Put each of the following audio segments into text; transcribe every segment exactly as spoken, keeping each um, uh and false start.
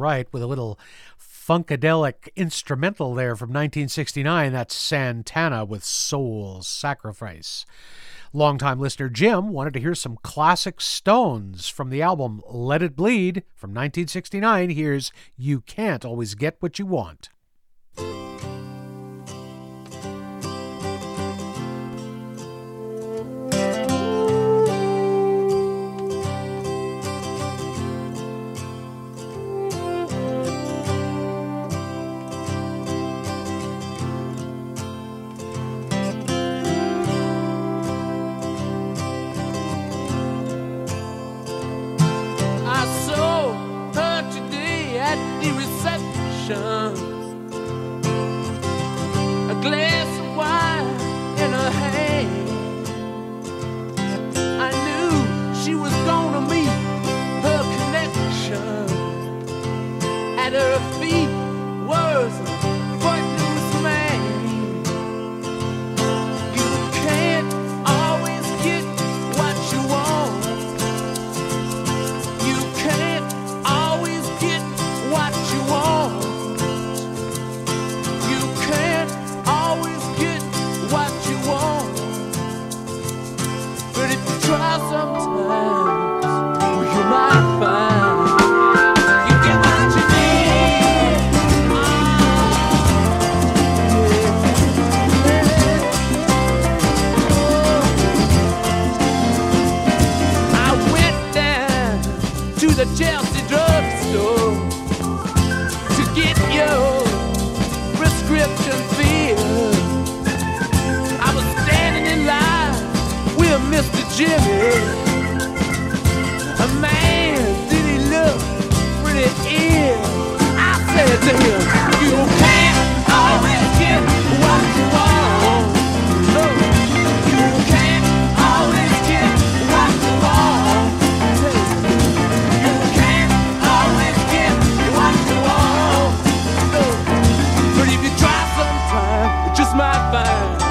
right, with a little funkadelic instrumental there from nineteen sixty-nine. That's Santana with Soul Sacrifice. Longtime listener Jim wanted to hear some classic Stones from the album Let It Bleed from nineteen sixty-nine. Here's You Can't Always Get What You Want. A glass of wine in her hand. I knew she was gonna meet her connection. At her feet was a footloose man. You can't always get what you want. You can't always get what you want. Try sometimes, well, you might find you get what you need. Oh, I went down to the Chelsea drugstore to get your prescription filled. I was standing in line with Mister Jimmy. A man, did he look pretty ill? I said to him, you can't always get what you want. No, you can't always get what you want. You can't always get what you want. No, but if you try sometime, you just might find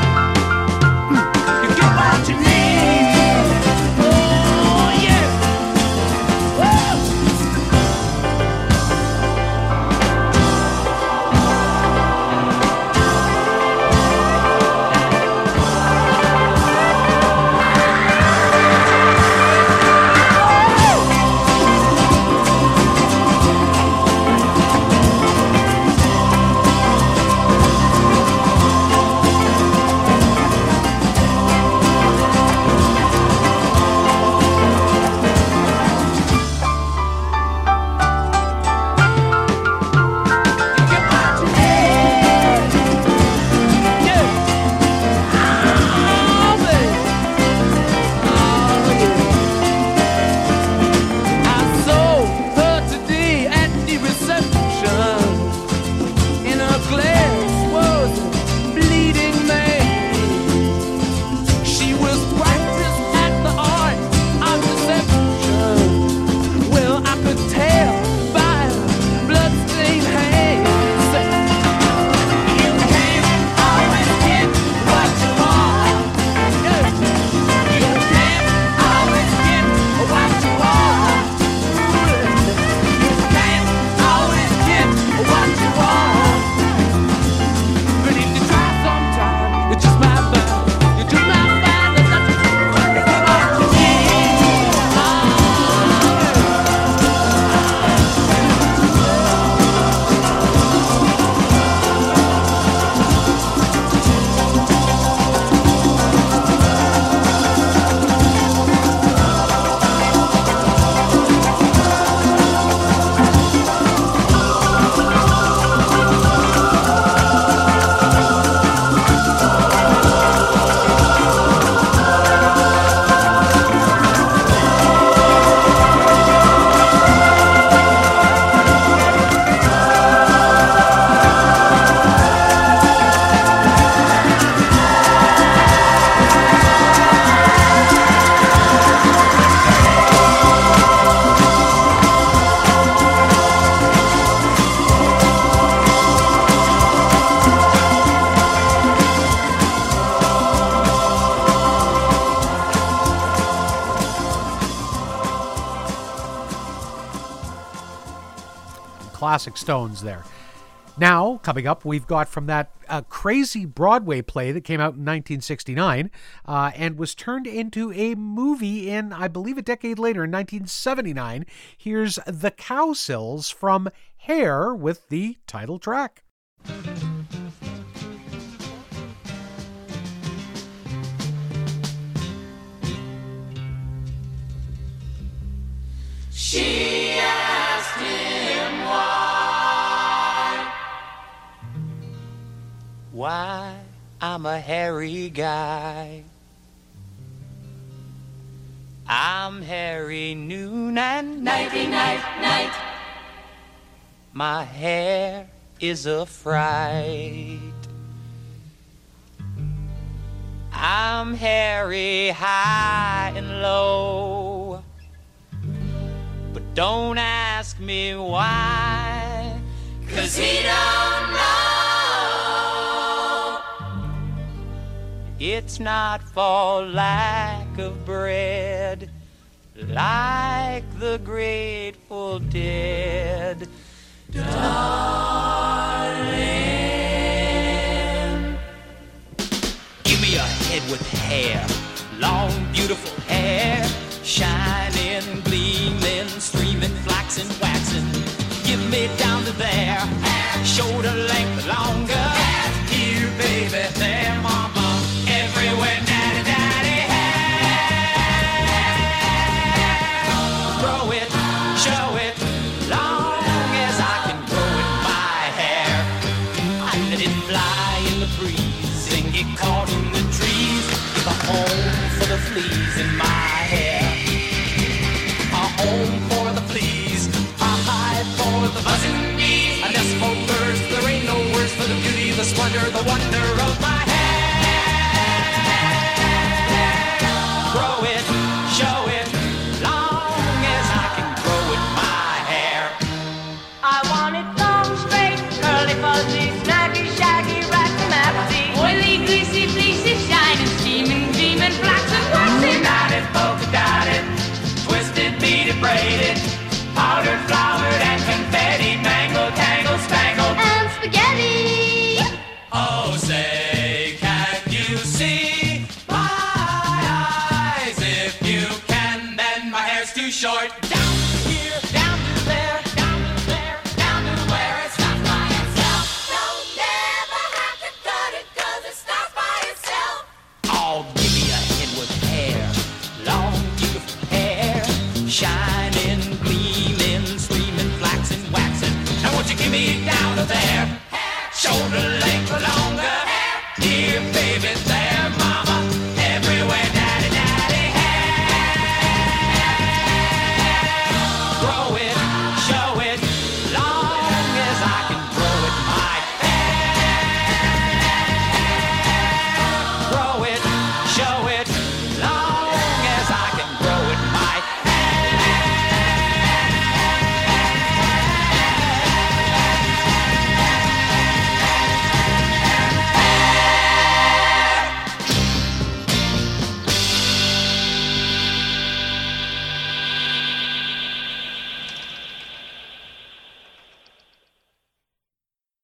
you get what you need. classic Stones there. Now, coming up, we've got from that uh, crazy Broadway play that came out in nineteen sixty-nine uh, and was turned into a movie in, I believe, a decade later, in nineteen seventy-nine. Here's The Cowsills from Hair with the title track. She asked him why. Why I'm a hairy guy. I'm hairy noon and nighty night night. My hair is a fright. I'm hairy high and low. But don't ask me why, 'cause he don't know. It's not for lack of bread, like the Grateful Dead. Darling, give me a head with hair, long, beautiful hair, shining, gleaming, streaming, flaxen, waxing. Give me down to there, shoulder length longer. Here, baby, there, mama, everywhere, daddy, daddy, hair. Grow it, show it, long as I can grow it, my hair. I let it fly in the breeze and get caught in the trees. Give a home for the fleas in my hair. Home for the fleas, a hive for the buzzing bees, a nest for birds. There ain't no words for the beauty, the splendor, the wonder of my hair. Grow it, show it, long as I can grow it, my hair. I want it long, straight, curly, fuzzy, snaggy, shaggy, raxy-maxy, oily, greasy, fleecy, shining, steaming, gleaming, flaxen, waxy, Knotted, polka dotted, twisted, beaded, braided, powdered, flowered, and confetti, mangled, tangled, spangled, and spaghetti. Oh, say, can you see my eyes? If you can, then my hair's too short. Down